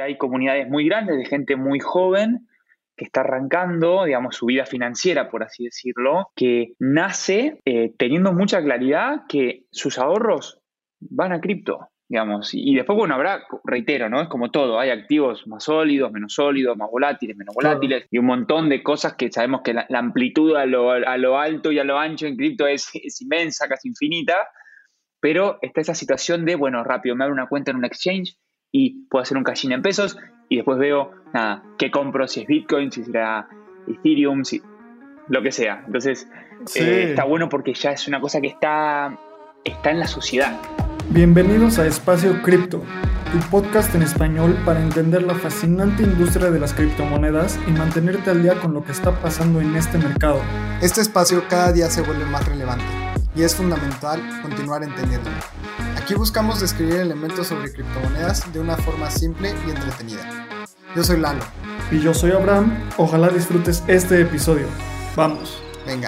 hay comunidades muy grandes de gente muy joven que está arrancando, digamos, su vida financiera, por así decirlo, que nace teniendo mucha claridad que sus ahorros van a cripto, digamos. Y después, bueno, reitero, ¿no? Es como todo, hay activos más sólidos, menos sólidos, más volátiles, menos Claro. volátiles, y un montón de cosas que sabemos que la amplitud a lo alto y a lo ancho en cripto es inmensa, casi infinita, pero está esa situación de, bueno, rápido, me abro una cuenta en un exchange y puedo hacer un cash-in en pesos y después veo, nada, qué compro, si es Bitcoin, si será Ethereum, si lo que sea. Entonces, Sí. está bueno porque ya es una cosa que está en la sociedad. Bienvenidos a Espacio Cripto, tu podcast en español para entender la fascinante industria de las criptomonedas y mantenerte al día con lo que está pasando en este mercado. Este espacio cada día se vuelve más relevante y es fundamental continuar entendiéndolo. Aquí buscamos describir elementos sobre criptomonedas de una forma simple y entretenida. Yo soy Lalo. Y yo soy Abraham. Ojalá disfrutes este episodio. ¡Vamos! Venga.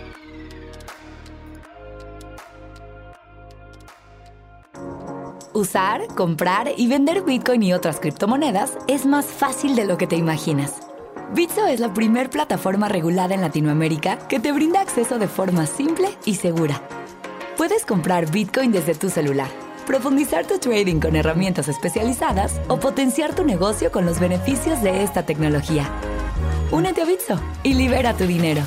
Usar, comprar y vender Bitcoin y otras criptomonedas es más fácil de lo que te imaginas. Bitso es la primer plataforma regulada en Latinoamérica que te brinda acceso de forma simple y segura. Puedes comprar Bitcoin desde tu celular, profundizar tu trading con herramientas especializadas o potenciar tu negocio con los beneficios de esta tecnología. Únete a Bitso y libera tu dinero.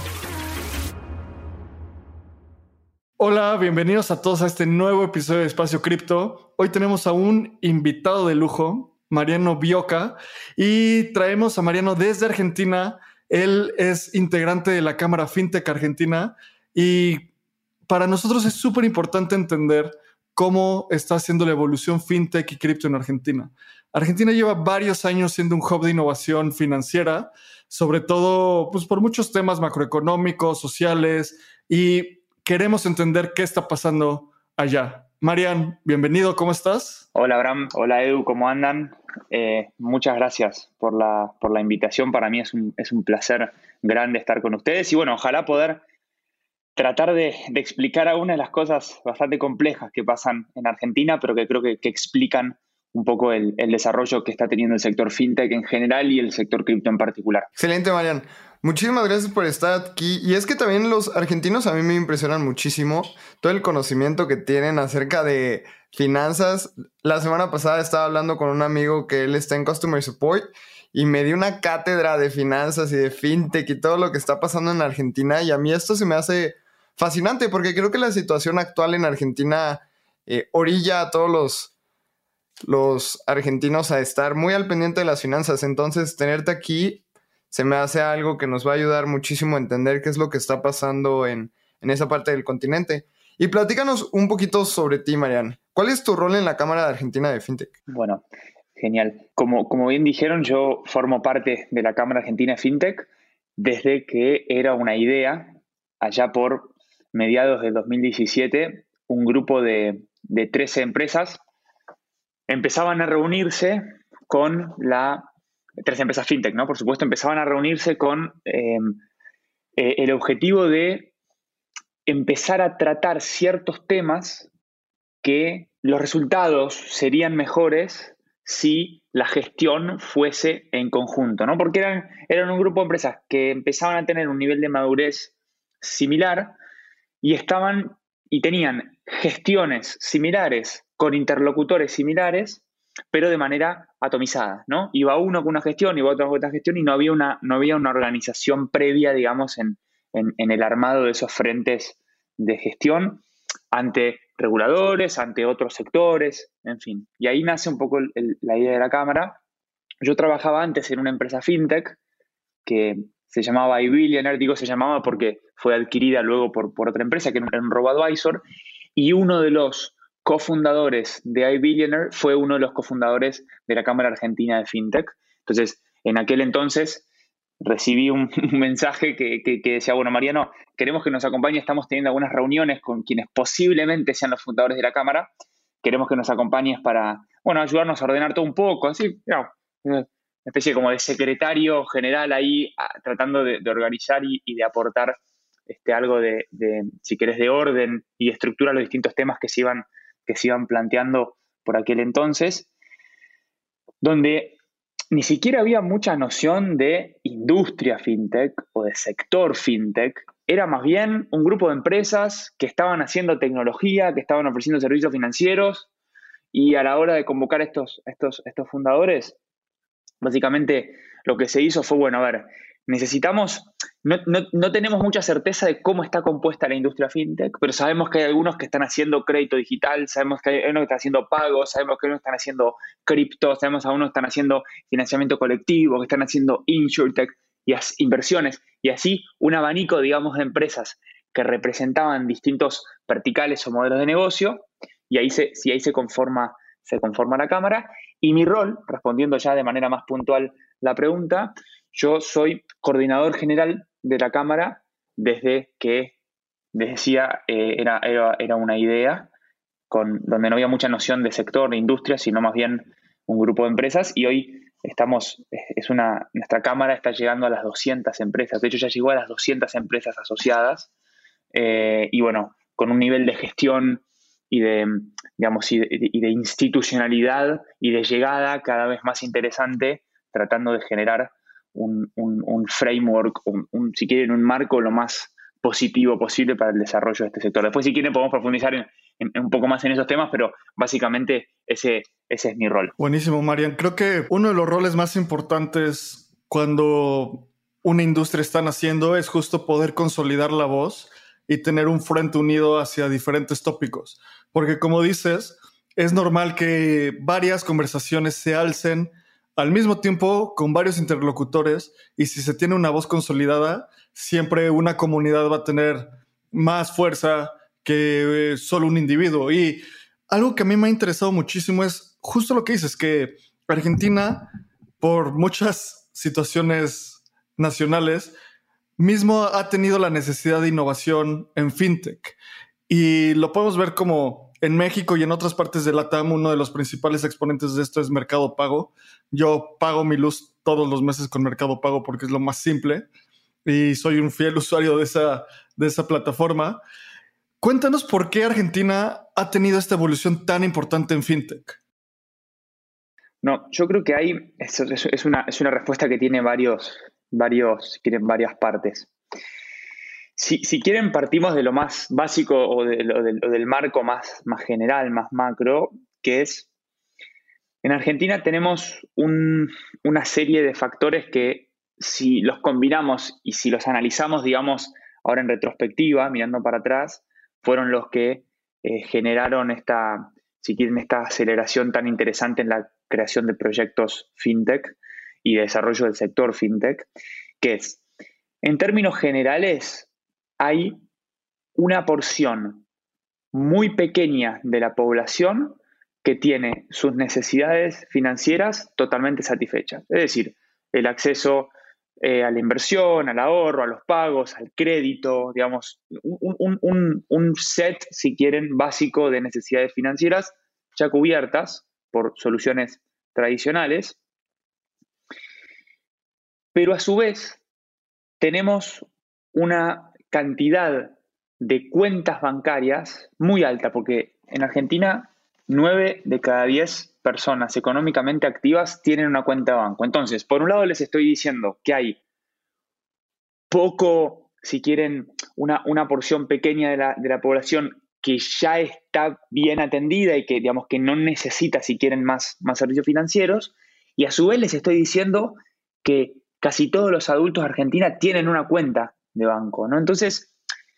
Hola, bienvenidos a todos a este nuevo episodio de Espacio Cripto. Hoy tenemos a un invitado de lujo, Mariano Bioca, y traemos a Mariano desde Argentina. Él es integrante de la Cámara FinTech Argentina y para nosotros es súper importante entender cómo está haciendo la evolución FinTech y cripto en Argentina. Argentina lleva varios años siendo un hub de innovación financiera, sobre todo pues, por muchos temas macroeconómicos, sociales, y queremos entender qué está pasando allá. Marian, bienvenido, ¿cómo estás? Hola Abraham, hola Edu, ¿cómo andan? Muchas gracias por la invitación. Para mí es un placer grande estar con ustedes y bueno, ojalá poder tratar de explicar algunas de las cosas bastante complejas que pasan en Argentina, pero que creo que explican un poco el desarrollo que está teniendo el sector fintech en general y el sector cripto en particular. Excelente, Marian. Muchísimas gracias por estar aquí. Y es que también los argentinos a mí me impresionan muchísimo todo el conocimiento que tienen acerca de finanzas. La semana pasada estaba hablando con un amigo que él está en Customer Support y me dio una cátedra de finanzas y de fintech y todo lo que está pasando en Argentina. Y a mí esto se me hace fascinante porque creo que la situación actual en Argentina orilla a todos los argentinos a estar muy al pendiente de las finanzas. Entonces, tenerte aquí se me hace algo que nos va a ayudar muchísimo a entender qué es lo que está pasando en esa parte del continente. Y platícanos un poquito sobre ti, Marian. ¿Cuál es tu rol en la Cámara de Argentina de FinTech? Bueno, genial. Como bien dijeron, yo formo parte de la Cámara Argentina de FinTech desde que era una idea, allá por mediados del 2017, un grupo de 13 empresas empezaban a reunirse con 13 empresas fintech, ¿no? Por supuesto, empezaban a reunirse con el objetivo de empezar a tratar ciertos temas que los resultados serían mejores si la gestión fuese en conjunto, ¿no? Porque eran un grupo de empresas que empezaban a tener un nivel de madurez similar y tenían gestiones similares con interlocutores similares, pero de manera atomizada, ¿no? Iba uno con una gestión, iba otro con otra gestión y no había una organización previa, digamos, en el armado de esos frentes de gestión ante reguladores, ante otros sectores, en fin. Y ahí nace un poco la idea de la Cámara. Yo trabajaba antes en una empresa fintech que se llamaba iBillionaire, digo se llamaba porque fue adquirida luego por otra empresa que era un robo-advisor, y uno de los cofundadores de iBillionaire fue uno de los cofundadores de la Cámara Argentina de FinTech. Entonces, en aquel entonces recibí un mensaje que decía, bueno, Mariano, queremos que nos acompañe, estamos teniendo algunas reuniones con quienes posiblemente sean los fundadores de la Cámara, queremos que nos acompañes para, bueno, ayudarnos a ordenar todo un poco, así, una especie como de secretario general ahí, tratando de organizar y de aportar algo de, si querés, de orden y de estructura a los distintos temas que se iban planteando por aquel entonces, donde ni siquiera había mucha noción de industria fintech o de sector fintech. Era más bien un grupo de empresas que estaban haciendo tecnología, que estaban ofreciendo servicios financieros, y a la hora de convocar estos fundadores, básicamente lo que se hizo fue, bueno, a ver, no tenemos mucha certeza de cómo está compuesta la industria fintech, pero sabemos que hay algunos que están haciendo crédito digital, sabemos que hay unos que están haciendo pagos, sabemos que unos están haciendo cripto, sabemos que algunos están haciendo financiamiento colectivo, que están haciendo insurtech y inversiones, y así un abanico, digamos, de empresas que representaban distintos verticales o modelos de negocio, y ahí se conforma la cámara. Y mi rol, respondiendo ya de manera más puntual la pregunta, yo soy coordinador general de la cámara desde que, les decía, era una idea donde no había mucha noción de sector, de industria, sino más bien un grupo de empresas, y hoy nuestra cámara está llegando a las 200 empresas, de hecho ya llegó a las 200 empresas asociadas, y bueno, con un nivel de gestión y de institucionalidad y de llegada cada vez más interesante, tratando de generar un framework, si quieren, un marco lo más positivo posible para el desarrollo de este sector. Después, si quieren, podemos profundizar un poco más en esos temas, pero básicamente ese es mi rol. Buenísimo, Marian. Creo que uno de los roles más importantes cuando una industria está naciendo es justo poder consolidar la voz y tener un frente unido hacia diferentes tópicos. Porque como dices, es normal que varias conversaciones se alcen al mismo tiempo con varios interlocutores, y si se tiene una voz consolidada, siempre una comunidad va a tener más fuerza que solo un individuo. Y algo que a mí me ha interesado muchísimo es justo lo que dices, que Argentina, por muchas situaciones nacionales, mismo ha tenido la necesidad de innovación en fintech. Y lo podemos ver como en México y en otras partes de LATAM, uno de los principales exponentes de esto es Mercado Pago. Yo pago mi luz todos los meses con Mercado Pago porque es lo más simple y soy un fiel usuario de esa plataforma. Cuéntanos por qué Argentina ha tenido esta evolución tan importante en fintech. No, yo creo que es una respuesta que tiene varias partes. Si quieren, partimos de lo más básico o del marco más general, más macro, que es, en Argentina tenemos una serie de factores que, si los combinamos y si los analizamos, digamos, ahora en retrospectiva, mirando para atrás, fueron los que generaron esta aceleración tan interesante en la creación de proyectos fintech y de desarrollo del sector fintech, que es, en términos generales, hay una porción muy pequeña de la población que tiene sus necesidades financieras totalmente satisfechas. Es decir, el acceso a la inversión, al ahorro, a los pagos, al crédito, digamos, un set, si quieren, básico de necesidades financieras ya cubiertas por soluciones tradicionales. Pero a su vez tenemos una cantidad de cuentas bancarias muy alta, porque en Argentina 9 de cada 10 personas económicamente activas tienen una cuenta de banco. Entonces, por un lado les estoy diciendo que hay poco, si quieren, una porción pequeña de la población que ya está bien atendida y que, digamos, que no necesita, si quieren, más servicios financieros, y a su vez les estoy diciendo que casi todos los adultos de Argentina tienen una cuenta de banco, ¿no? Entonces,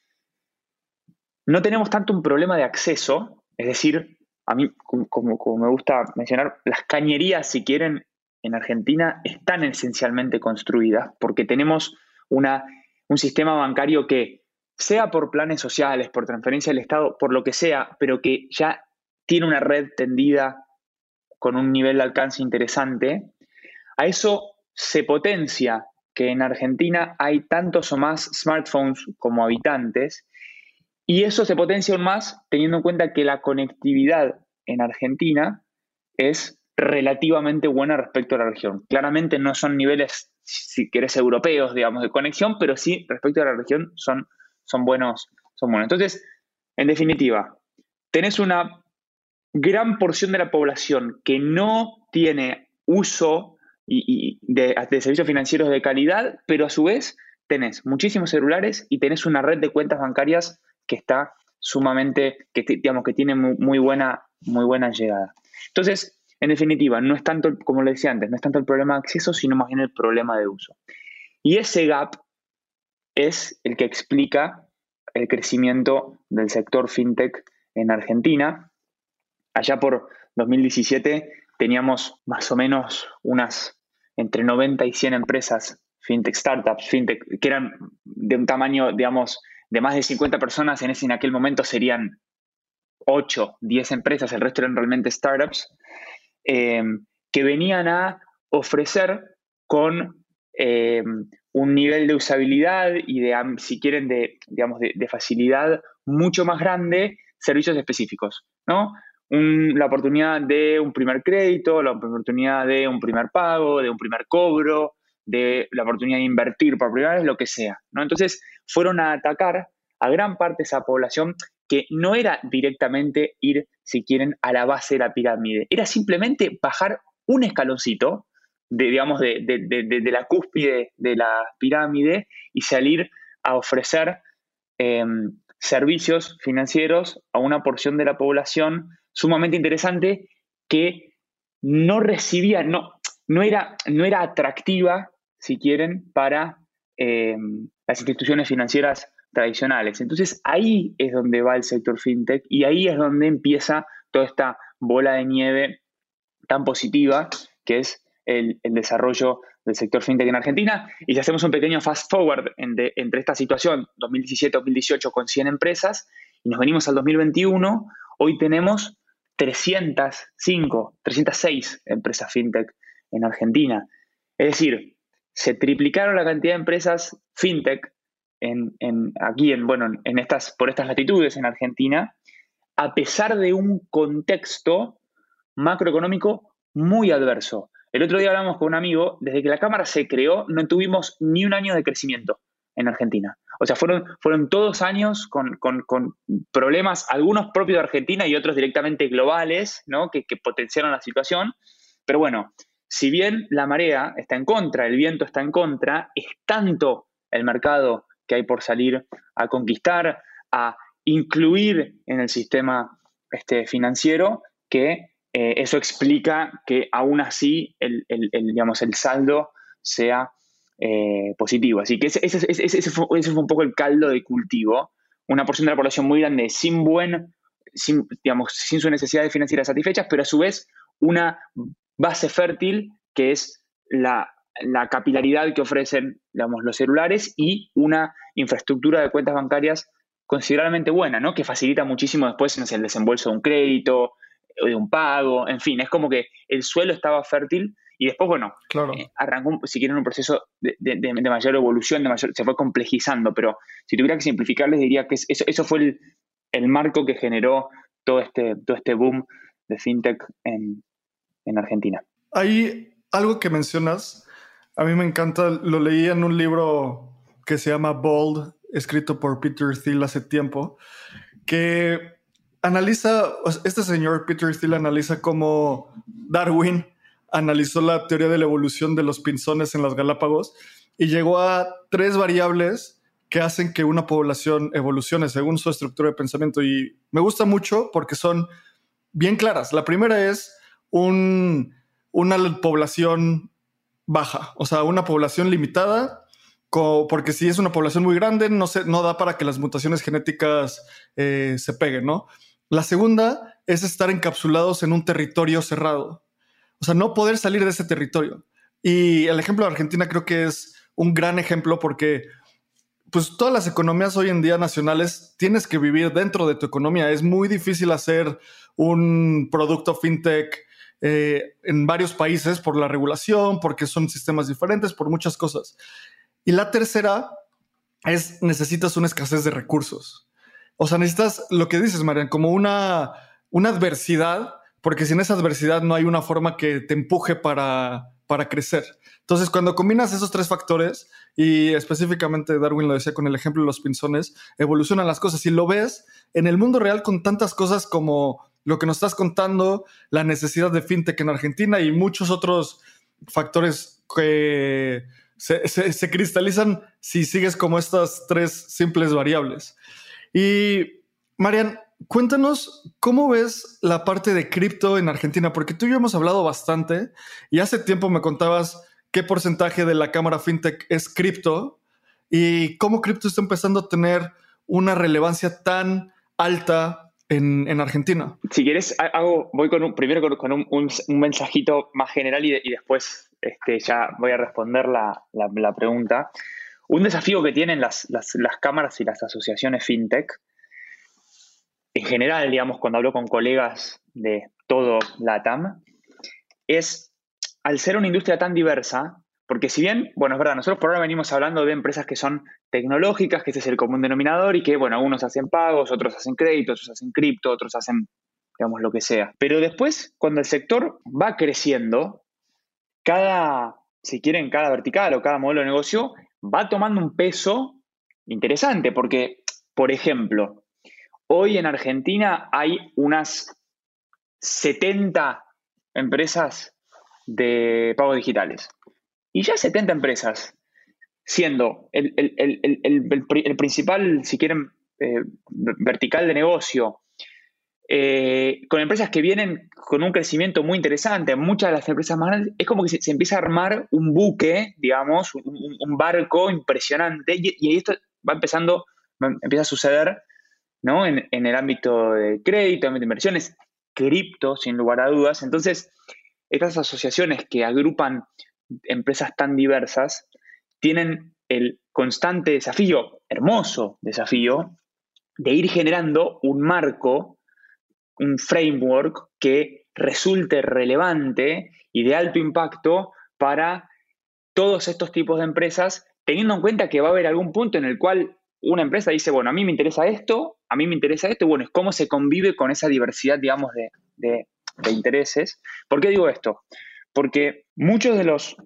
no tenemos tanto un problema de acceso, es decir, a mí, como me gusta mencionar, las cañerías, si quieren, en Argentina están esencialmente construidas porque tenemos un sistema bancario que, sea por planes sociales, por transferencia del Estado, por lo que sea, pero que ya tiene una red tendida con un nivel de alcance interesante. A eso se potencia que en Argentina hay tantos o más smartphones como habitantes, y eso se potencia aún más teniendo en cuenta que la conectividad en Argentina es relativamente buena respecto a la región. Claramente no son niveles, si querés, europeos, digamos, de conexión, pero sí, respecto a la región, son buenos. Entonces, en definitiva, tenés una gran porción de la población que no tiene uso de servicios financieros de calidad, pero a su vez tenés muchísimos celulares y tenés una red de cuentas bancarias que está sumamente, digamos, que tiene muy buena llegada. Entonces, en definitiva, no es tanto, como le decía antes, no es tanto el problema de acceso, sino más bien el problema de uso. Y ese gap es el que explica el crecimiento del sector fintech en Argentina. Allá por 2017 teníamos más o menos unas entre 90 y 100 empresas fintech, startups, fintech, que eran de un tamaño, digamos, de más de 50 personas. En aquel momento serían 8, 10 empresas, el resto eran realmente startups, que venían a ofrecer con un nivel de usabilidad y si quieren, de facilidad mucho más grande, servicios específicos, ¿no? La oportunidad de un primer crédito, la oportunidad de un primer pago, de un primer cobro, de la oportunidad de invertir por primera vez, lo que sea, ¿no? Entonces fueron a atacar a gran parte de esa población, que no era directamente ir, si quieren, a la base de la pirámide, era simplemente bajar un escaloncito de la cúspide de la pirámide y salir a ofrecer servicios financieros a una porción de la población sumamente interesante que no recibía, no era atractiva, si quieren, para las instituciones financieras tradicionales. Entonces ahí es donde va el sector fintech y ahí es donde empieza toda esta bola de nieve tan positiva que es el desarrollo del sector fintech en Argentina. Y si hacemos un pequeño fast forward entre esta situación 2017-2018 con 100 empresas y nos venimos al 2021, hoy tenemos 306 empresas fintech en Argentina. Es decir, se triplicaron la cantidad de empresas fintech por estas latitudes en Argentina, a pesar de un contexto macroeconómico muy adverso. El otro día hablamos con un amigo, desde que la Cámara se creó no tuvimos ni un año de crecimiento en Argentina. O sea, fueron todos años con problemas, algunos propios de Argentina y otros directamente globales, ¿no? que potenciaron la situación. Pero bueno, si bien la marea está en contra, el viento está en contra, es tanto el mercado que hay por salir a conquistar, a incluir en el sistema financiero, que eso explica que aún así el saldo sea positivo. Así que ese fue un poco el caldo de cultivo. Una porción de la población muy grande sin su necesidad financiera satisfechas, pero a su vez una base fértil que es la capilaridad que ofrecen, los celulares y una infraestructura de cuentas bancarias considerablemente buena, ¿no? Que facilita muchísimo después el desembolso de un crédito o de un pago, en fin, es como que el suelo estaba fértil y después, claro, arrancó, si quieren, un proceso de mayor evolución, se fue complejizando, pero si tuviera que simplificarles diría que eso fue el marco que generó todo este boom de fintech en Argentina. Hay algo que mencionas, a mí me encanta, lo leí en un libro que se llama Bold, escrito por Peter Thiel hace tiempo, que analiza, este señor Peter Thiel analiza cómo Darwin analizó la teoría de la evolución de los pinzones en las Galápagos y llegó a 3 variables que hacen que una población evolucione según su estructura de pensamiento, y me gusta mucho porque son bien claras. La primera es una población baja, o sea, una población limitada, porque si es una población muy grande no da para que las mutaciones genéticas se peguen, ¿no? La segunda es estar encapsulados en un territorio cerrado, o sea, no poder salir de ese territorio. Y el ejemplo de Argentina creo que es un gran ejemplo porque pues todas las economías hoy en día nacionales tienes que vivir dentro de tu economía. Es muy difícil hacer un producto fintech en varios países por la regulación, porque son sistemas diferentes, por muchas cosas. Y la tercera es necesitas una escasez de recursos. O sea, necesitas lo que dices, Marian, como una adversidad, porque sin esa adversidad no hay una forma que te empuje para crecer. Entonces, cuando combinas esos 3 factores, y específicamente Darwin lo decía con el ejemplo de los pinzones, evolucionan las cosas. Y lo ves en el mundo real con tantas cosas como lo que nos estás contando, la necesidad de fintech en Argentina y muchos otros factores que se cristalizan si sigues como estas tres simples variables. Y Marian, cuéntanos cómo ves la parte de cripto en Argentina, porque tú y yo hemos hablado bastante y hace tiempo me contabas qué porcentaje de la cámara fintech es cripto y cómo cripto está empezando a tener una relevancia tan alta en Argentina. Si quieres, voy primero con un mensajito más general y después ya voy a responder la pregunta. Un desafío que tienen las cámaras y las asociaciones fintech, en general, digamos, cuando hablo con colegas de todo LATAM, es, al ser una industria tan diversa, porque si bien, bueno, es verdad, nosotros por ahora venimos hablando de empresas que son tecnológicas, que ese es el común denominador, y que, bueno, algunos hacen pagos, otros hacen créditos, otros hacen cripto, otros hacen, digamos, lo que sea. Pero después, cuando el sector va creciendo, si quieren, cada vertical o cada modelo de negocio va tomando un peso interesante, porque, por ejemplo, hoy en Argentina hay unas 70 empresas de pagos digitales. Y ya 70 empresas, siendo el principal, si quieren, vertical de negocio, con empresas que vienen con un crecimiento muy interesante, muchas de las empresas más grandes, es como que se empieza a armar un buque, digamos, un barco impresionante, y esto empieza a suceder, ¿no? En el ámbito de crédito, ámbito de inversiones, cripto, sin lugar a dudas. Entonces, estas asociaciones que agrupan empresas tan diversas tienen el constante desafío, hermoso desafío, de ir generando un marco, un framework que resulte relevante y de alto impacto para todos estos tipos de empresas, teniendo en cuenta que va a haber algún punto en el cual una empresa dice, bueno, a mí me interesa esto, y bueno, es cómo se convive con esa diversidad, digamos, de intereses. ¿Por qué digo esto? Porque muchos de los,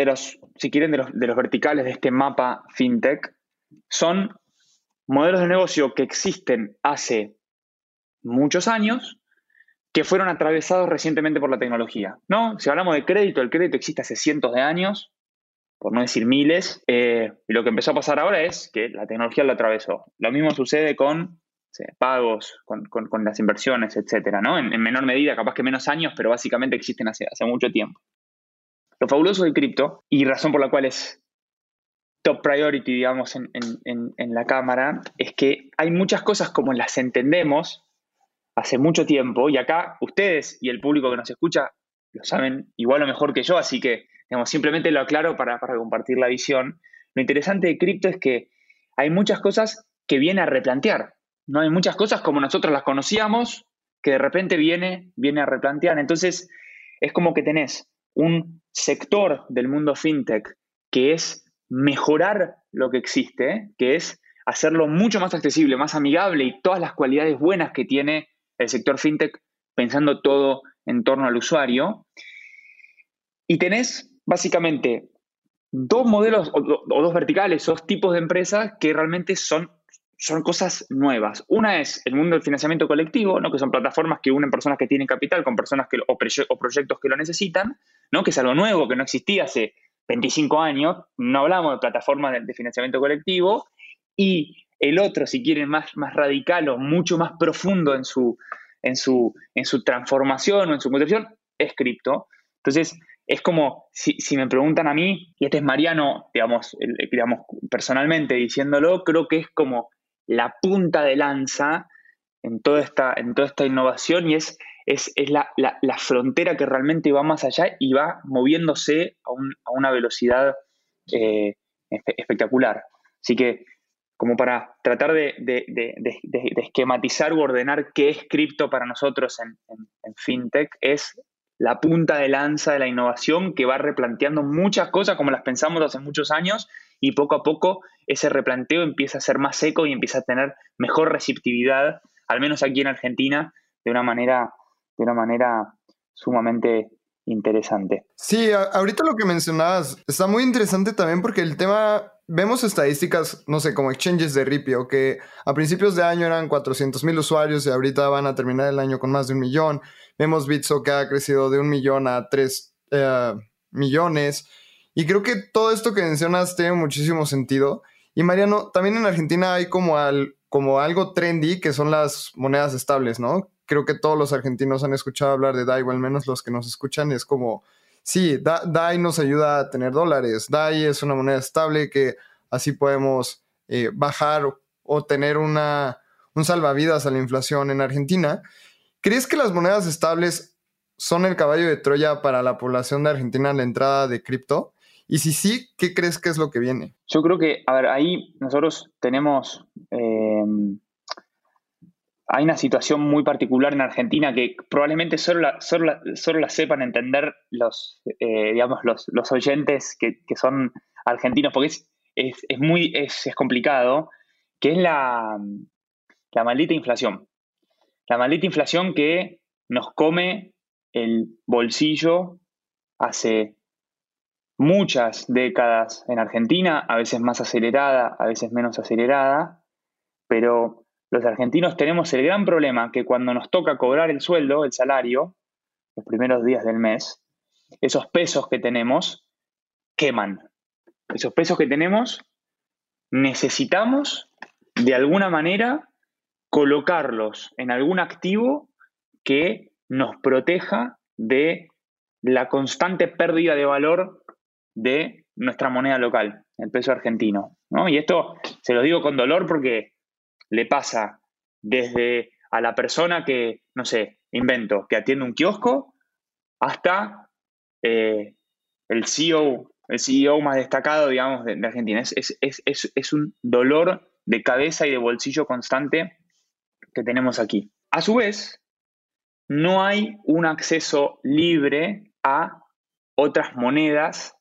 si quieren, de los verticales de este mapa fintech son modelos de negocio que existen hace muchos años, que fueron atravesados recientemente por la tecnología, ¿no? Si hablamos de crédito, el crédito existe hace cientos de años, por no decir miles, y lo que empezó a pasar ahora es que la tecnología lo atravesó. Lo mismo sucede con pagos, con las inversiones, etcétera, ¿no? En menor medida, capaz que menos años, pero básicamente existen hace mucho tiempo. Lo fabuloso del cripto, y razón por la cual es top priority, digamos, en la cámara, es que hay muchas cosas como las entendemos hace mucho tiempo, y acá ustedes y el público que nos escucha lo saben igual o mejor que yo, así que, digamos, simplemente lo aclaro para compartir la visión. Lo interesante de cripto es que hay muchas cosas que viene a replantear, ¿no? Hay muchas cosas como nosotros las conocíamos que de repente viene a replantear. Entonces, es como que tenés un sector del mundo fintech que es mejorar lo que existe, que es hacerlo mucho más accesible, más amigable y todas las cualidades buenas que tiene el sector fintech, pensando todo en torno al usuario. Y tenés básicamente dos modelos o dos verticales, dos tipos de empresas que realmente son cosas nuevas. Una es el mundo del financiamiento colectivo, ¿no? Que son plataformas que unen personas que tienen capital con personas o proyectos que lo necesitan, ¿no? Que es algo nuevo, que no existía hace 25 años. No hablamos de plataformas de financiamiento colectivo. Y el otro, si quieren, más radical o mucho más profundo en su transformación o en su concepción, es cripto. Entonces, es como, si me preguntan a mí, y este es Mariano, digamos, personalmente diciéndolo, creo que es como la punta de lanza en toda esta innovación, y es la frontera que realmente va más allá y va moviéndose a una velocidad espectacular. Así que, como para tratar de esquematizar u ordenar qué es cripto para nosotros en fintech, es la punta de lanza de la innovación que va replanteando muchas cosas como las pensamos hace muchos años, y poco a poco ese replanteo empieza a ser más seco y empieza a tener mejor receptividad, al menos aquí en Argentina, de una manera sumamente interesante. Sí, ahorita lo que mencionabas está muy interesante también porque el tema, vemos estadísticas, no sé, como exchanges de Ripio, que a principios de año eran 400,000 usuarios y ahorita van a terminar el año con más de 1 millón. Vemos Bitso que ha crecido de 1 millón a 3 millones. Y creo que todo esto que mencionas tiene muchísimo sentido. Y Mariano, también en Argentina hay como algo trendy que son las monedas estables, ¿no? Creo que todos los argentinos han escuchado hablar de DAI, o al menos los que nos escuchan, es como, sí, DAI nos ayuda a tener dólares. DAI es una moneda estable que así podemos bajar o tener un salvavidas a la inflación en Argentina. ¿Crees que las monedas estables son el caballo de Troya para la población de Argentina en la entrada de cripto? Y si sí, ¿qué crees que es lo que viene? Yo creo que, a ver, ahí nosotros tenemos, hay una situación muy particular en Argentina que probablemente solo la sepan entender digamos, los oyentes que son argentinos, porque es complicado, que es la maldita inflación. La maldita inflación que nos come el bolsillo hace muchas décadas en Argentina, a veces más acelerada, a veces menos acelerada, pero los argentinos tenemos el gran problema que cuando nos toca cobrar el sueldo, el salario, los primeros días del mes, esos pesos que tenemos queman. Esos pesos que tenemos necesitamos de alguna manera colocarlos en algún activo que nos proteja de la constante pérdida de valor de nuestra moneda local, el peso argentino, ¿no? Y esto se lo digo con dolor porque le pasa desde a la persona que, no sé, invento, que atiende un kiosco, hasta el CEO más destacado, digamos, de Argentina. Es un dolor de cabeza y de bolsillo constante que tenemos aquí. A su vez, no hay un acceso libre a otras monedas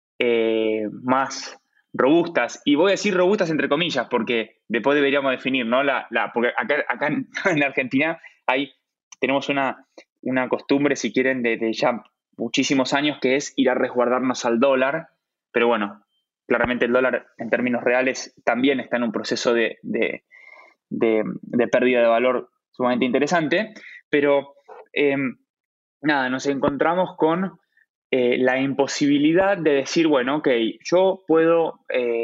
más robustas. Y voy a decir robustas entre comillas, porque después deberíamos definir, ¿no? Porque acá en Argentina tenemos una costumbre, si quieren, de ya muchísimos años, que es ir a resguardarnos al dólar. Pero bueno, claramente el dólar en términos reales también está en un proceso de pérdida de valor sumamente interesante. Pero nada, nos encontramos con la imposibilidad de decir, bueno, ok, yo puedo,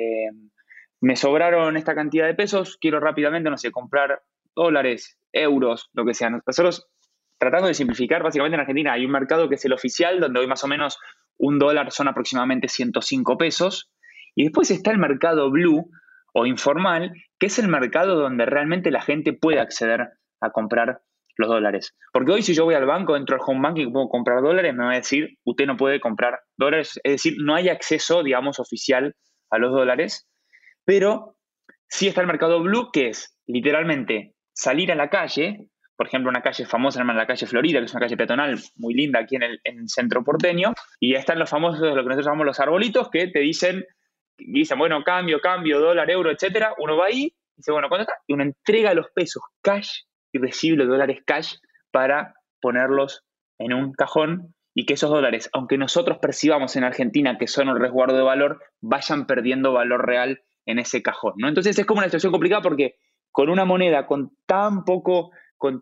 me sobraron esta cantidad de pesos, quiero rápidamente, no sé, comprar dólares, euros, lo que sea. Nosotros, tratando de simplificar, básicamente en Argentina hay un mercado que es el oficial, donde hoy más o menos un dólar son aproximadamente 105 pesos, y después está el mercado blue o informal, que es el mercado donde realmente la gente puede acceder a comprar los dólares. Porque hoy si yo voy al banco, entro al home banking y puedo comprar dólares, me va a decir, usted no puede comprar dólares. Es decir, no hay acceso, digamos, oficial a los dólares, pero sí está el mercado blue, que es literalmente salir a la calle, por ejemplo, una calle famosa, la calle Florida, que es una calle peatonal muy linda aquí en el centro porteño, y están los famosos, lo que nosotros llamamos los arbolitos, que te dicen, bueno, cambio, dólar, euro, etcétera. Uno va ahí, dice, bueno, ¿cuánto está? Y uno entrega los pesos cash y recibe los dólares cash para ponerlos en un cajón y que esos dólares, aunque nosotros percibamos en Argentina que son un resguardo de valor, vayan perdiendo valor real en ese cajón, ¿no? Entonces es como una situación complicada porque con una moneda con tan poca,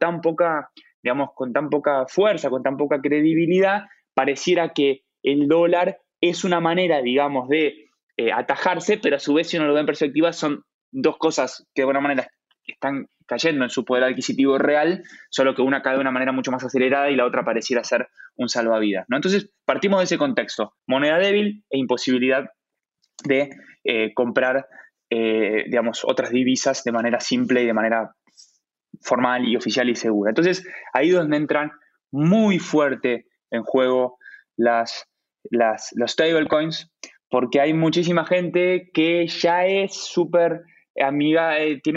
digamos, con tan poca fuerza, con tan poca credibilidad, pareciera que el dólar es una manera, digamos, de atajarse, pero a su vez, si uno lo ve en perspectiva, son dos cosas que de alguna manera están cayendo en su poder adquisitivo real, solo que una cae de una manera mucho más acelerada y la otra pareciera ser un salvavidas, ¿no? Entonces, partimos de ese contexto. Moneda débil e imposibilidad de comprar, digamos, otras divisas de manera simple y de manera formal y oficial y segura. Entonces, ahí es donde entran muy fuerte en juego los stablecoins, porque hay muchísima gente que ya es súper amiga,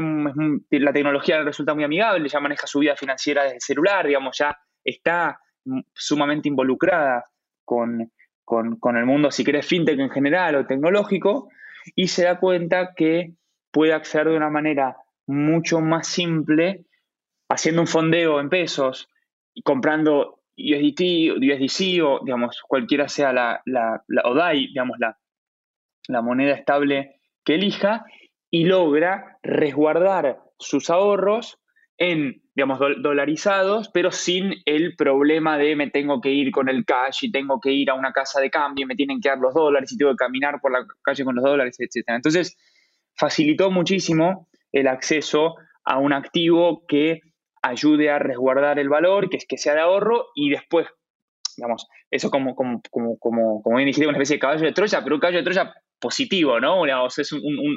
la tecnología le resulta muy amigable, ya maneja su vida financiera desde el celular, digamos, ya está sumamente involucrada con el mundo, si querés, fintech en general o tecnológico, y se da cuenta que puede acceder de una manera mucho más simple, haciendo un fondeo en pesos y comprando USDC o, digamos, cualquiera sea o DAI, digamos, la moneda estable que elija, y logra resguardar sus ahorros digamos, dolarizados, pero sin el problema de me tengo que ir con el cash y tengo que ir a una casa de cambio y me tienen que dar los dólares y tengo que caminar por la calle con los dólares, etc. Entonces, facilitó muchísimo el acceso a un activo que ayude a resguardar el valor, que sea de ahorro, y después, digamos, eso como bien dijiste, una especie de caballo de Troya, pero un caballo de Troya positivo, ¿no? Digamos, es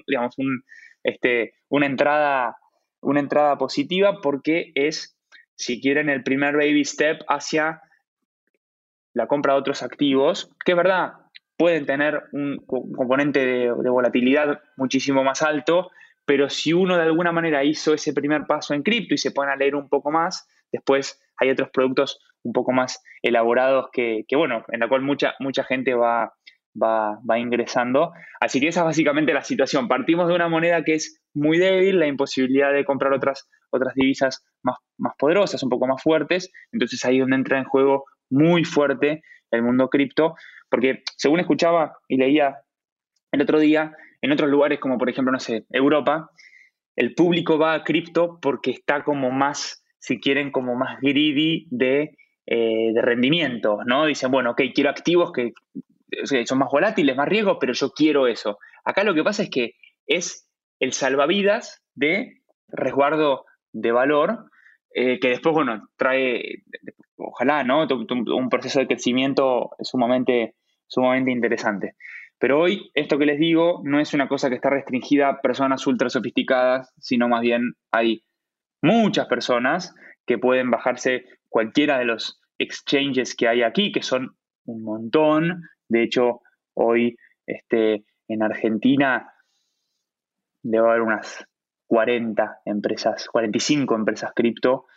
una entrada positiva porque es, si quieren, el primer baby step hacia la compra de otros activos, que es verdad, pueden tener un componente de volatilidad muchísimo más alto, pero si uno de alguna manera hizo ese primer paso en cripto y se ponen a leer un poco más, después hay otros productos un poco más elaborados que bueno, en la cual mucha gente va ingresando. Así que esa es básicamente la situación. Partimos de una moneda que es muy débil, la imposibilidad de comprar otras divisas más poderosas, un poco más fuertes. Entonces ahí es donde entra en juego muy fuerte el mundo cripto, porque según escuchaba y leía el otro día, en otros lugares como por ejemplo, no sé, Europa, el público va a cripto porque está como más, si quieren, como más greedy de rendimiento, ¿no? Dicen, bueno, ok, quiero activos que son más volátiles, más riesgos, pero yo quiero eso. Acá lo que pasa es que es el salvavidas de resguardo de valor, que después, bueno, trae, ojalá, ¿no? Un proceso de crecimiento sumamente interesante. Pero hoy, esto que les digo, no es una cosa que está restringida a personas ultra sofisticadas, sino más bien hay muchas personas que pueden bajarse cualquiera de los exchanges que hay aquí, que son un montón. De hecho, hoy en Argentina debe haber unas 40 empresas, 45 empresas cripto.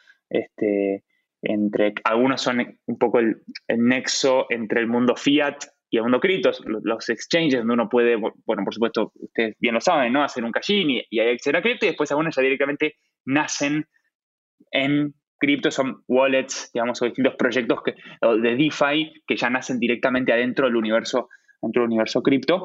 Algunos son un poco el nexo entre el mundo fiat y el mundo cripto, los exchanges donde uno puede, bueno, por supuesto, ustedes bien lo saben, ¿no? Hacer un cash-in y ahí acceder a cripto, y después algunos ya directamente nacen en cripto, son wallets, digamos, o distintos proyectos de DeFi que ya nacen directamente adentro del universo cripto.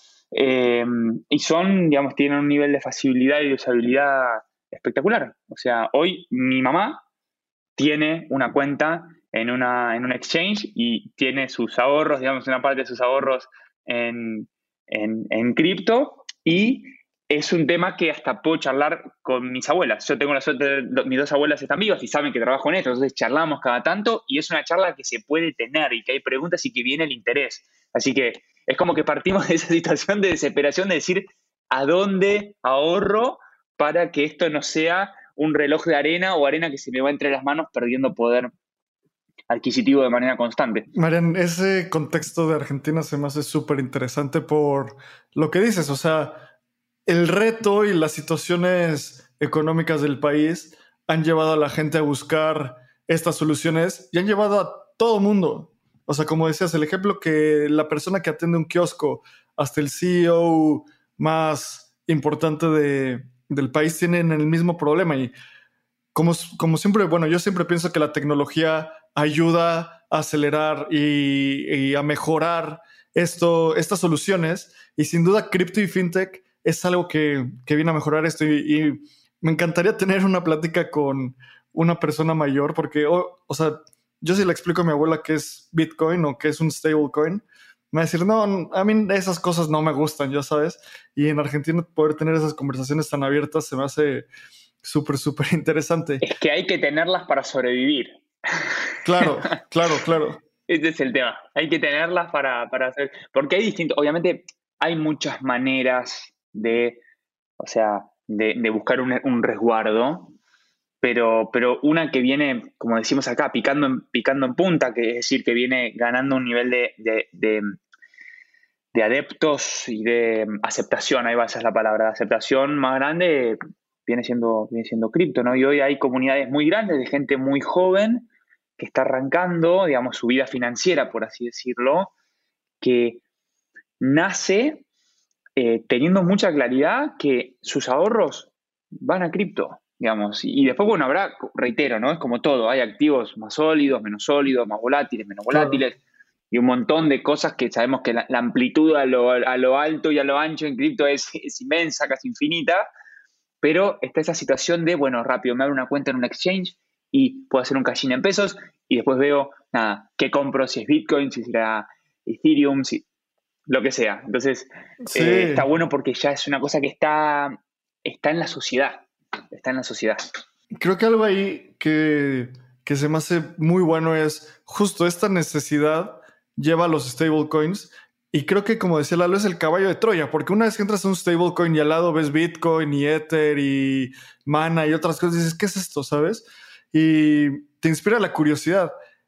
Y digamos, tienen un nivel de facilidad y de usabilidad espectacular. O sea, hoy mi mamá tiene una cuenta en un exchange y tiene sus ahorros, digamos, una parte de sus ahorros en cripto, y es un tema que hasta puedo charlar con mis abuelas. Yo tengo la suerte mis dos abuelas están vivas y saben que trabajo en esto, entonces charlamos cada tanto y es una charla que se puede tener y que hay preguntas y que viene el interés. Así que es como que partimos de esa situación de desesperación de decir, ¿a dónde ahorro para que esto no sea un reloj de arena o arena que se me va entre las manos perdiendo poder adquisitivo de manera constante? Marian, ese contexto de Argentina se me hace súper interesante por lo que dices. O sea, el reto y las situaciones económicas del país han llevado a la gente a buscar estas soluciones y han llevado a todo mundo. O sea, como decías, el ejemplo que la persona que atiende un kiosco hasta el CEO más importante del país tienen el mismo problema. Y como siempre, bueno, yo siempre pienso que la tecnología ayuda a acelerar y a mejorar estas soluciones. Y sin duda, cripto y fintech es algo que viene a mejorar esto. Y me encantaría tener una plática con una persona mayor, porque, o sea, yo si le explico a mi abuela qué es Bitcoin o qué es un stablecoin, me va a decir, no, a mí esas cosas no me gustan, ya sabes. Y en Argentina poder tener esas conversaciones tan abiertas se me hace súper, súper interesante. Es que hay que tenerlas para sobrevivir. Claro. Ese es el tema. Hay que tenerlas para hacer. Porque hay obviamente hay muchas maneras de buscar un resguardo, pero una que viene, como decimos acá, picando en punta, que es decir, que viene ganando un nivel de adeptos y de aceptación, ahí va, esa es la palabra, de aceptación más grande, viene siendo cripto, ¿no? Y hoy hay comunidades muy grandes de gente muy joven que está arrancando, digamos, su vida financiera, por así decirlo, que nace teniendo mucha claridad que sus ahorros van a cripto, digamos. Y después, bueno, reitero, ¿no? Es como todo, hay activos más sólidos, menos sólidos, más volátiles, menos volátiles, claro. Y un montón de cosas que sabemos que la amplitud a lo alto y a lo ancho en cripto es inmensa, casi infinita, pero está esa situación de, bueno, rápido, me abro una cuenta en un exchange y puedo hacer un cash-in en pesos y después veo, nada, qué compro, si es Bitcoin, si será Ethereum, si lo que sea. Entonces, Sí. está bueno porque ya es una cosa que está en la sociedad. Está en la sociedad. Creo que algo ahí que se me hace muy bueno es justo esta necesidad lleva a los stablecoins. Y creo que, como decía Lalo, es el caballo de Troya, porque una vez que entras a un stablecoin y al lado ves Bitcoin y Ether y Mana y otras cosas, dices, ¿qué es esto? ¿Sabes? Y te inspira la curiosidad.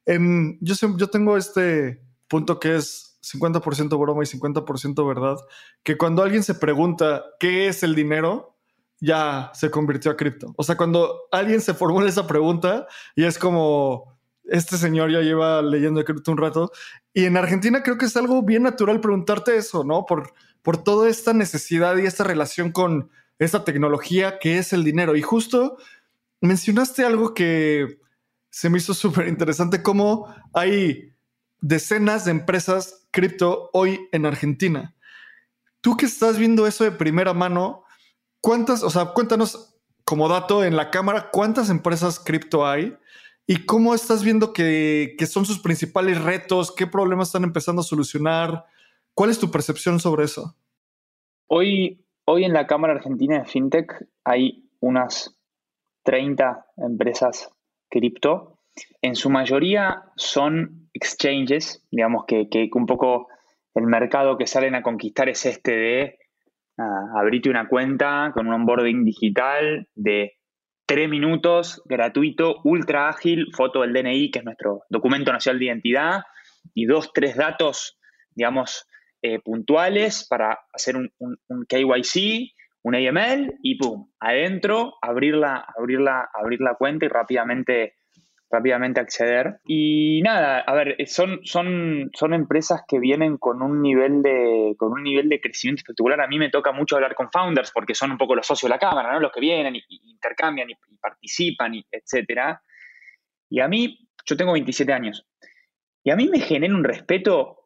Yo tengo este punto que es 50% broma y 50% verdad, que cuando alguien se pregunta qué es el dinero, ya se convirtió a cripto. O sea, cuando alguien se formula esa pregunta, y es como, este señor ya lleva leyendo de cripto un rato. Y en Argentina creo que es algo bien natural preguntarte eso, ¿no? Por toda esta necesidad y esta relación con esta tecnología que es el dinero. Y justo mencionaste algo que se me hizo súper interesante, cómo hay decenas de empresas cripto hoy en Argentina. Tú que estás viendo eso de primera mano, cuéntanos como dato en la cámara, ¿cuántas empresas cripto hay? ¿Y cómo estás viendo que son sus principales retos? ¿Qué problemas están empezando a solucionar? ¿Cuál es tu percepción sobre eso? Hoy en la Cámara Argentina de FinTech hay unas 30 empresas cripto. En su mayoría son exchanges, digamos que un poco el mercado que salen a conquistar es este de abrirte una cuenta con un onboarding digital de 3 minutos, gratuito, ultra ágil, foto del DNI, que es nuestro documento nacional de identidad, y 2, 3 datos, digamos, puntuales para hacer un KYC, un AML, y pum, adentro, abrir la cuenta y rápidamente acceder. Y nada, a ver, son empresas que vienen con un nivel de crecimiento espectacular. A mí me toca mucho hablar con founders porque son un poco los socios de la cámara, ¿no? Los que vienen y intercambian y participan, etcétera. Y a mí, yo tengo 27 años, y a mí me genera un respeto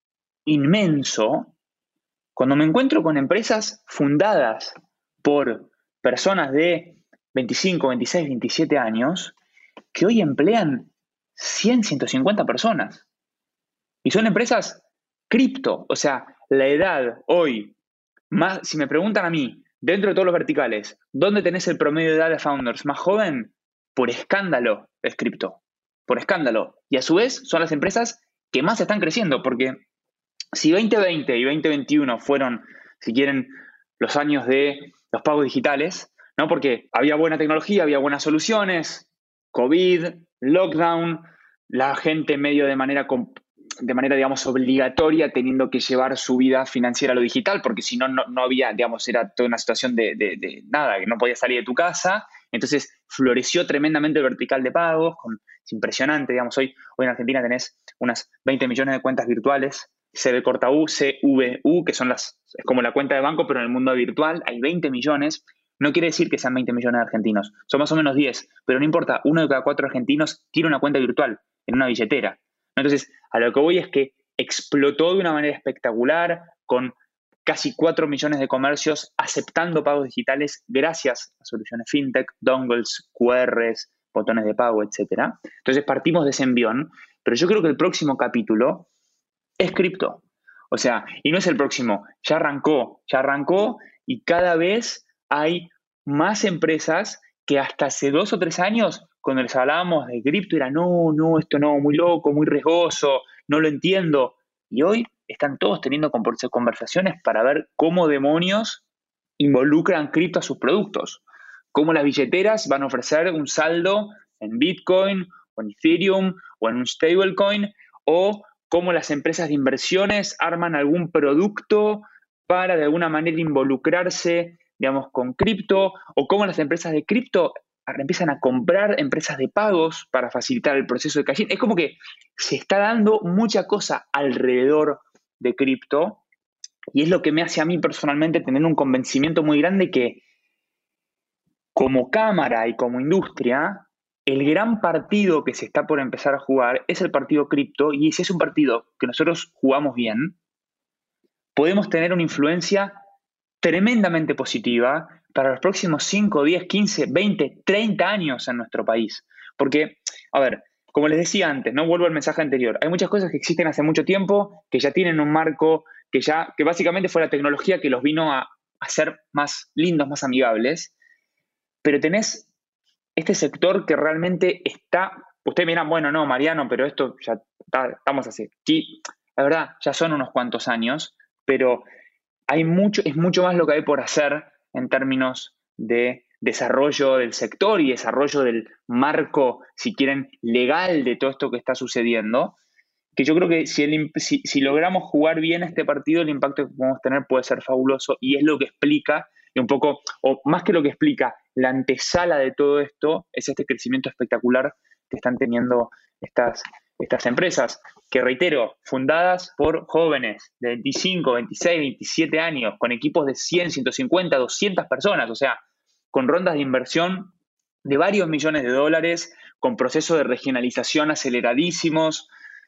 inmenso cuando me encuentro con empresas fundadas por personas de 25, 26, 27 años que hoy emplean 100, 150 personas. Y son empresas cripto. O sea, la edad hoy, más, si me preguntan a mí, dentro de todos los verticales, ¿dónde tenés el promedio de edad de founders más joven? Por escándalo es cripto. Por escándalo. Y a su vez son las empresas que más están creciendo, porque si 2020 y 2021 fueron, si quieren, los años de los pagos digitales, ¿no? Porque había buena tecnología, había buenas soluciones, COVID, lockdown, la gente medio de manera, digamos, obligatoria teniendo que llevar su vida financiera a lo digital, porque si no, no había, digamos, era toda una situación de nada, que no podías salir de tu casa. Entonces floreció tremendamente el vertical de pagos, es impresionante, digamos, hoy en Argentina tenés unas 20 millones de cuentas virtuales, CBU, CVU, que son es como la cuenta de banco, pero en el mundo virtual hay 20 millones. No quiere decir que sean 20 millones de argentinos, son más o menos 10, pero no importa, 1 de cada 4 argentinos tiene una cuenta virtual en una billetera. Entonces, a lo que voy es que explotó de una manera espectacular, con casi 4 millones de comercios aceptando pagos digitales gracias a soluciones fintech, dongles, QRs, botones de pago, etc. Entonces partimos de ese envión, pero yo creo que el próximo capítulo es cripto. O sea, y no es el próximo, ya arrancó y cada vez hay más empresas que hasta hace 2 o 3 años, cuando les hablábamos de cripto, era no, esto no, muy loco, muy riesgoso, no lo entiendo. Y hoy están todos teniendo conversaciones para ver cómo demonios involucran cripto a sus productos. Cómo las billeteras van a ofrecer un saldo en Bitcoin, o en Ethereum, o en un stablecoin, o cómo las empresas de inversiones arman algún producto para de alguna manera involucrarse, digamos, con cripto, o cómo las empresas de cripto empiezan a comprar empresas de pagos para facilitar el proceso de cash-in. Es como que se está dando mucha cosa alrededor de cripto, y es lo que me hace a mí personalmente tener un convencimiento muy grande que como cámara y como industria, el gran partido que se está por empezar a jugar es el partido cripto, y si es un partido que nosotros jugamos bien, podemos tener una influencia tremendamente positiva para los próximos 5, 10, 15, 20, 30 años en nuestro país. Porque, a ver, como les decía antes, no vuelvo al mensaje anterior, hay muchas cosas que existen hace mucho tiempo, que ya tienen un marco, que básicamente fue la tecnología que los vino a hacer más lindos, más amigables, pero tenés este sector que realmente está, ustedes miran, bueno, no, Mariano, pero esto ya estamos así. Sí, la verdad, ya son unos cuantos años, pero es mucho más lo que hay por hacer en términos de desarrollo del sector y desarrollo del marco, si quieren, legal de todo esto que está sucediendo, que yo creo que si logramos jugar bien este partido, el impacto que podemos tener puede ser fabuloso y es lo que explica, y un poco, o más que lo que explica, la antesala de todo esto es este crecimiento espectacular que están teniendo estas empresas, que reitero, fundadas por jóvenes de 25, 26, 27 años, con equipos de 100, 150, 200 personas, o sea, con rondas de inversión de varios millones de dólares, con procesos de regionalización aceleradísimos.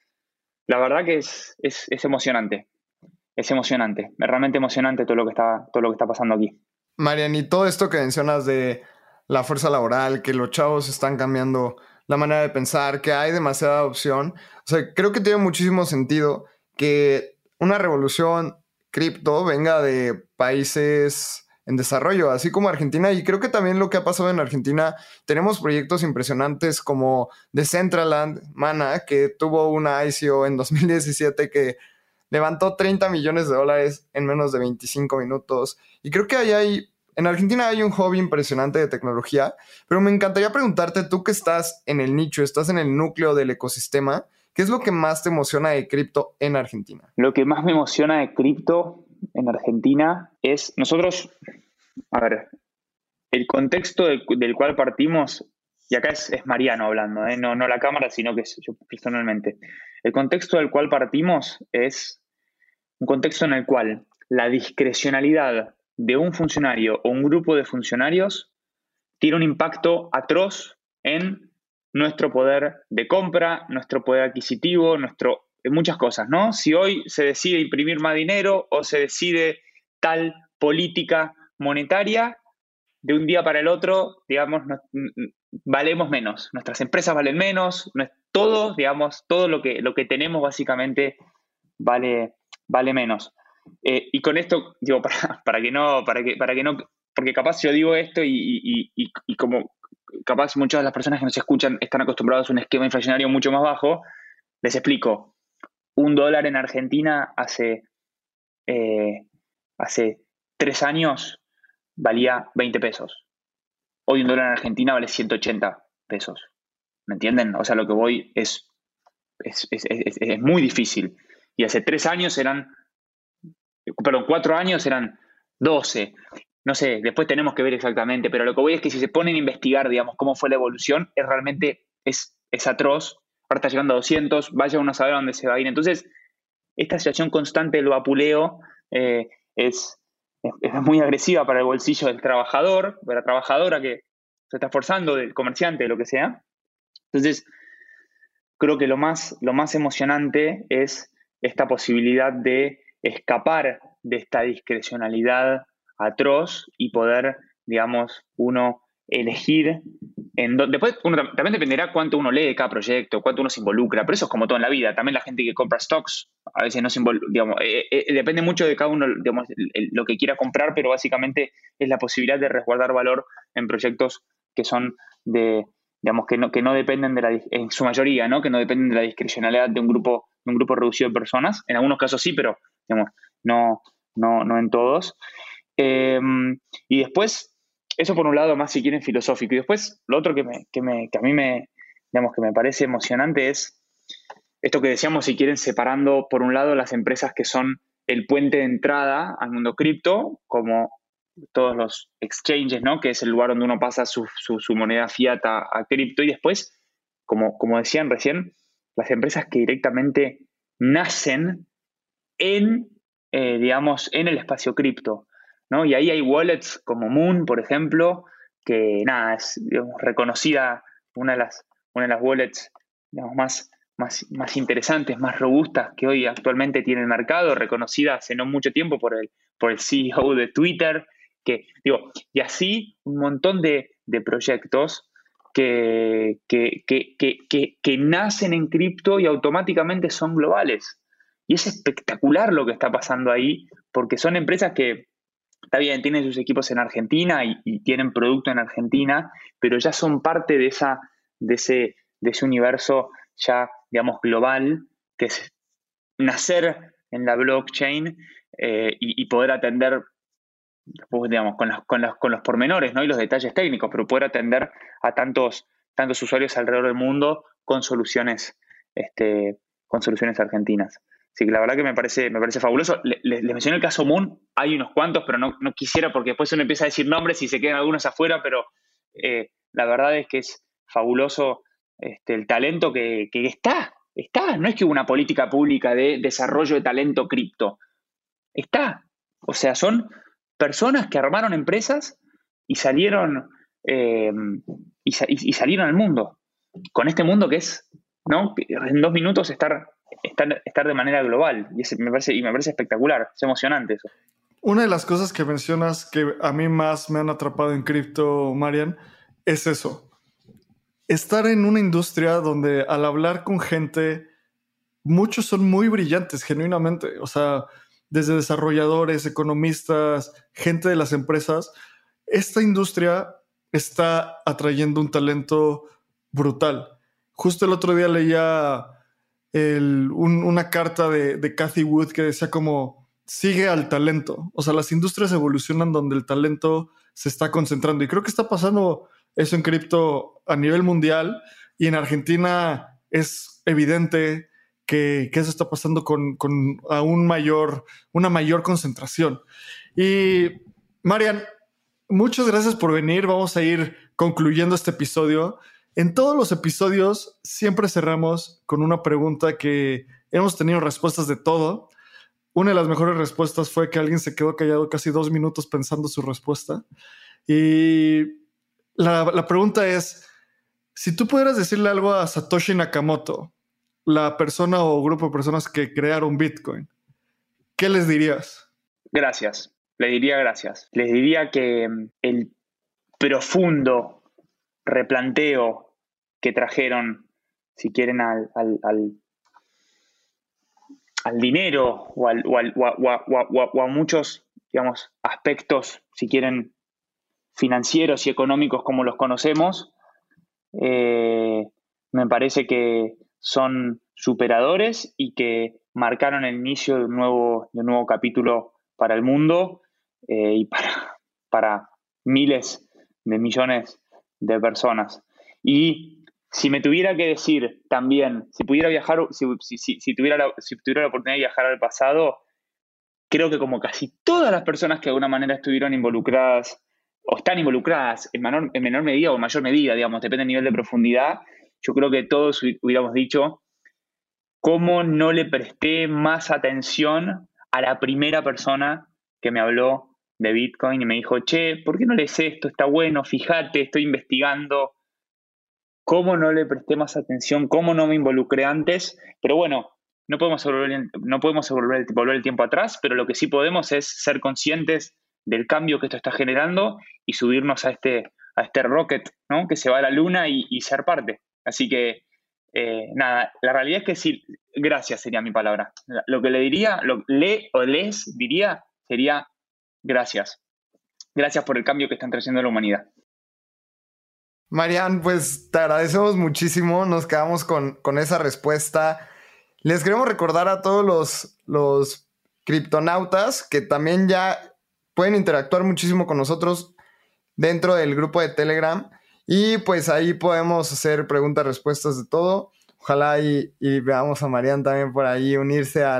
La verdad que es emocionante. Es emocionante, es realmente emocionante todo lo que está pasando aquí. Marian, y todo esto que mencionas de la fuerza laboral, que los chavos están cambiando la manera de pensar, que hay demasiada opción, o sea, creo que tiene muchísimo sentido que una revolución cripto venga de países en desarrollo, así como Argentina, y creo que también lo que ha pasado en Argentina, tenemos proyectos impresionantes como Decentraland, Mana, que tuvo una ICO en 2017 que levantó $30 millones en menos de 25 minutos. Y creo que en Argentina hay un hobby impresionante de tecnología, pero me encantaría preguntarte, tú que estás en el nicho, estás en el núcleo del ecosistema, ¿qué es lo que más te emociona de cripto en Argentina? Lo que más me emociona de cripto en Argentina es nosotros, a ver, el contexto del cual partimos, y acá es Mariano hablando, no la cámara, sino que yo personalmente. El contexto del cual partimos es un contexto en el cual la discrecionalidad de un funcionario o un grupo de funcionarios tiene un impacto atroz en nuestro poder de compra, nuestro poder adquisitivo, en muchas cosas, ¿no? Si hoy se decide imprimir más dinero o se decide tal política monetaria, de un día para el otro, digamos, valemos menos, nuestras empresas valen menos, todo, digamos, todo lo que tenemos básicamente vale menos. Y con esto, digo, para que no, porque capaz yo digo esto y como capaz muchas de las personas que nos escuchan están acostumbrados a un esquema inflacionario mucho más bajo, les explico. $1 en Argentina hace 3 años valía 20 pesos. Hoy $1 en Argentina vale 180 pesos. ¿Me entienden? O sea, lo que voy es muy difícil. Y hace 4 años eran 12. No sé, después tenemos que ver exactamente, pero lo que voy es que si se ponen a investigar, digamos, cómo fue la evolución, realmente es atroz. Ahora está llegando a 200, vaya uno a saber a dónde se va a ir. Entonces, esta situación constante del vapuleo es muy agresiva para el bolsillo del trabajador, de la trabajadora que se está esforzando, del comerciante, de lo que sea. Entonces, creo que lo más emocionante es esta posibilidad de escapar de esta discrecionalidad atroz y poder, digamos, uno elegir. Después también dependerá cuánto uno lee de cada proyecto, cuánto uno se involucra, pero eso es como todo en la vida. También la gente que compra stocks a veces no se involucra, digamos, depende mucho de cada uno, digamos, lo que quiera comprar, pero básicamente es la posibilidad de resguardar valor en proyectos que son digamos, que no dependen en su mayoría, ¿no? Que no dependen de la discrecionalidad de un grupo reducido de personas. En algunos casos sí, pero digamos, no en todos. Y después, eso por un lado más si quieren filosófico. Y después, lo otro que a mí me parece emocionante es esto que decíamos, si quieren, separando por un lado las empresas que son el puente de entrada al mundo cripto, como todos los exchanges, ¿no? Que es el lugar donde uno pasa su moneda fiat a cripto, y después, como decían recién, las empresas que directamente nacen digamos, en el espacio cripto, ¿no? Y ahí hay wallets como Moon, por ejemplo, que nada, es, digamos, reconocida, una de las wallets, digamos, más interesantes, más robustas que hoy actualmente tiene el mercado, reconocida hace no mucho tiempo por el CEO de Twitter, y así un montón de proyectos que nacen en cripto y automáticamente son globales. Y es espectacular lo que está pasando ahí, porque son empresas que, está bien, tienen sus equipos en Argentina y tienen producto en Argentina, pero ya son parte de ese universo ya, digamos, global, que es nacer en la blockchain y poder atender, digamos, con los pormenores, ¿no? Y los detalles técnicos, pero poder atender a tantos usuarios alrededor del mundo con soluciones argentinas. Así que la verdad que me parece fabuloso. Les mencioné el caso Moon, hay unos cuantos, pero no quisiera, porque después uno empieza a decir nombres y se quedan algunos afuera, pero la verdad es que es fabuloso el talento que está. No es que hubo una política pública de desarrollo de talento cripto. Está. O sea, son personas que armaron empresas y salieron salieron al mundo. Con este mundo que es, ¿no? En 2 minutos estar de manera global. Y me parece espectacular. Es emocionante eso. Una de las cosas que mencionas que a mí más me han atrapado en cripto, Marian, es eso. Estar en una industria donde al hablar con gente, muchos son muy brillantes, genuinamente. O sea, desde desarrolladores, economistas, gente de las empresas, esta industria está atrayendo un talento brutal. Justo el otro día leía una carta de Cathie Wood que decía como, sigue al talento. O sea, las industrias evolucionan donde el talento se está concentrando. Y creo que está pasando eso en cripto a nivel mundial, y en Argentina es evidente que eso está pasando con una mayor concentración. Y Marian, muchas gracias por venir. Vamos a ir concluyendo este episodio. En todos los episodios siempre cerramos con una pregunta que hemos tenido respuestas de todo. Una de las mejores respuestas fue que alguien se quedó callado casi 2 minutos pensando su respuesta. Y la pregunta es, si tú pudieras decirle algo a Satoshi Nakamoto, la persona o grupo de personas que crearon Bitcoin, ¿qué les dirías? Gracias. Le diría gracias. Les diría que el profundo replanteo que trajeron, si quieren, al dinero o a muchos, digamos, aspectos, si quieren, financieros y económicos como los conocemos, me parece que son superadores y que marcaron el inicio de un nuevo capítulo para el mundo y para miles de millones de personas. Y si me tuviera que decir también, si pudiera viajar, si tuviera la oportunidad de viajar al pasado, creo que como casi todas las personas que de alguna manera estuvieron involucradas o están involucradas en menor medida o mayor medida, digamos, depende del nivel de profundidad, yo creo que todos hubiéramos dicho cómo no le presté más atención a la primera persona que me habló de Bitcoin y me dijo, che, ¿por qué no lees esto? Está bueno, fíjate, estoy investigando. ¿Cómo no le presté más atención? ¿Cómo no me involucré antes? Pero bueno, no podemos volver el tiempo atrás, pero lo que sí podemos es ser conscientes del cambio que esto está generando y subirnos a este rocket, ¿no? Que se va a la luna y ser parte. Así que, nada, la realidad es que sí, gracias sería mi palabra. Lo que le diría, les diría, sería gracias. Gracias por el cambio que están trayendo a la humanidad. Marian, pues te agradecemos muchísimo. Nos quedamos con esa respuesta. Les queremos recordar a todos los criptonautas que también ya pueden interactuar muchísimo con nosotros dentro del grupo de Telegram. Y pues ahí podemos hacer preguntas, respuestas de todo. Ojalá y veamos a Marian también por ahí unirse a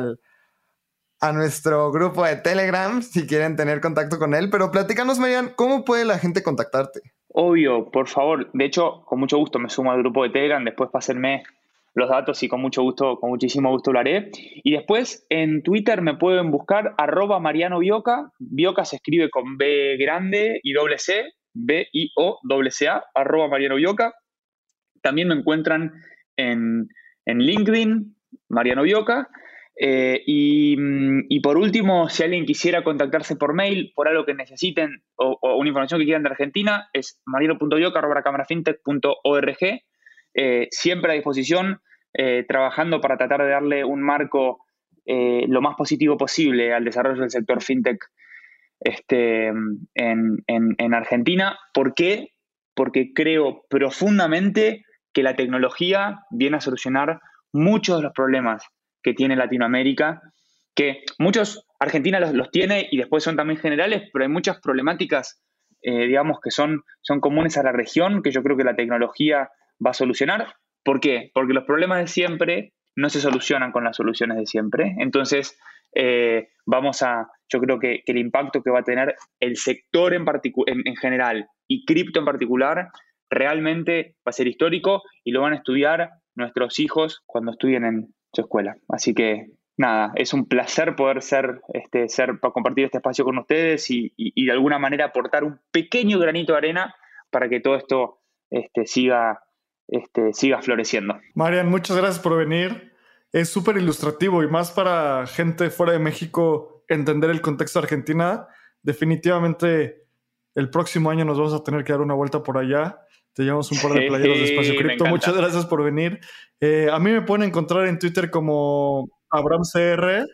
nuestro grupo de Telegram si quieren tener contacto con él. Pero platícanos, Marian, ¿cómo puede la gente contactarte? Obvio, por favor. De hecho, con mucho gusto me sumo al grupo de Telegram. Después pásenme los datos y con muchísimo gusto lo haré. Y después en Twitter me pueden buscar @Mariano Bioca. Bioca se escribe con B grande y doble C, BIOCA, @Mariano Bioca. También me encuentran en LinkedIn, Mariano Bioca. Y por último, si alguien quisiera contactarse por mail por algo que necesiten o una información que quieran de Argentina, es mariano.bioca@camarafintech.org. Siempre a disposición, trabajando para tratar de darle un marco lo más positivo posible al desarrollo del sector fintech en Argentina. ¿Por qué? Porque creo profundamente que la tecnología viene a solucionar muchos de los problemas que tiene Latinoamérica, que muchos Argentina los tiene y después son también generales, pero hay muchas problemáticas, digamos, que son comunes a la región, que yo creo que la tecnología va a solucionar. ¿Por qué? Porque los problemas de siempre no se solucionan con las soluciones de siempre. Entonces, yo creo que el impacto que va a tener el sector en general y cripto en particular realmente va a ser histórico y lo van a estudiar nuestros hijos cuando estudien en su escuela. Así que nada, es un placer poder para compartir este espacio con ustedes y de alguna manera aportar un pequeño granito de arena para que todo esto siga floreciendo. Marian, muchas gracias por venir. Es súper ilustrativo y más para gente fuera de México entender el contexto de Argentina. Definitivamente el próximo año nos vamos a tener que dar una vuelta por allá. Te llevamos un par de playeros de Espacio Cripto. Muchas gracias por venir. A mí me pueden encontrar en Twitter como AbramCR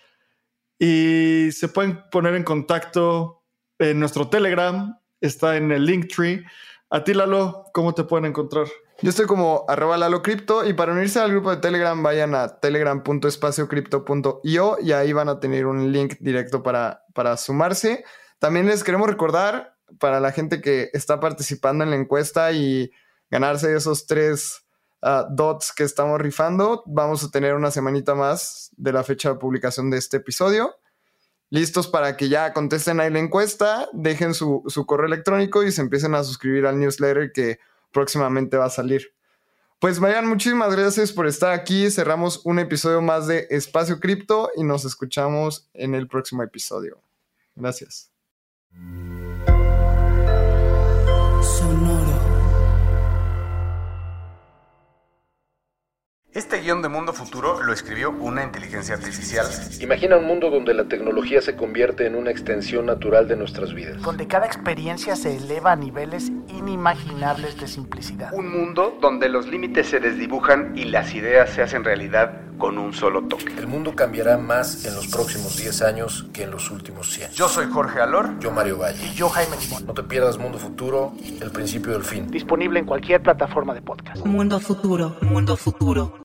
y se pueden poner en contacto en nuestro Telegram. Está en el Linktree. A ti, Lalo, ¿cómo te pueden encontrar? Yo estoy como @LaloCrypto y para unirse al grupo de Telegram vayan a telegram.espaciocrypto.io y ahí van a tener un link directo para sumarse. También les queremos recordar para la gente que está participando en la encuesta y ganarse esos 3 dots que estamos rifando, vamos a tener una semanita más de la fecha de publicación de este episodio. Listos para que ya contesten ahí la encuesta, dejen su correo electrónico y se empiecen a suscribir al newsletter que próximamente va a salir. Pues Marian, muchísimas gracias por estar aquí. Cerramos un episodio más de Espacio Cripto y nos escuchamos en el próximo episodio. Gracias. Este guión de Mundo Futuro lo escribió una inteligencia artificial. Imagina un mundo donde la tecnología se convierte en una extensión natural de nuestras vidas. Donde cada experiencia se eleva a niveles inimaginables de simplicidad. Un mundo donde los límites se desdibujan y las ideas se hacen realidad con un solo toque. El mundo cambiará más en los próximos 10 años que en los últimos 100. Yo soy Jorge Alor. Yo Mario Valle. Y yo Jaime Limón. No te pierdas Mundo Futuro, el principio del fin. Disponible en cualquier plataforma de podcast. Mundo Futuro, Mundo Futuro.